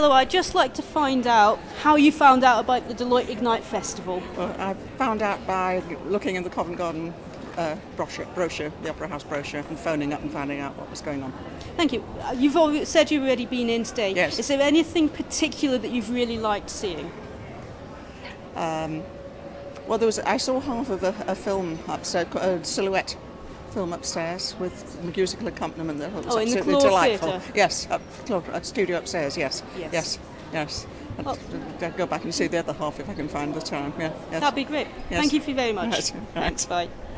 Hello, I'd just like to find out how you found out about the Deloitte Ignite Festival. Well, I found out by looking in the Covent Garden brochure, the Opera House brochure, and phoning up and finding out what was going on. Thank you. You've already said you've already been in today. Yes. Is there anything particular that you've really liked seeing? Well, I saw half of a film upstairs, a silhouette film upstairs with musical accompaniment that was In the absolutely Claw delightful. Theatre? Yes, studio upstairs. Yes, Yes. yes. Oh. I'll go back and see the other half if I can find the time. Yeah, yes. That'd be great. Yes. Thank you very much. Right. Thanks, bye.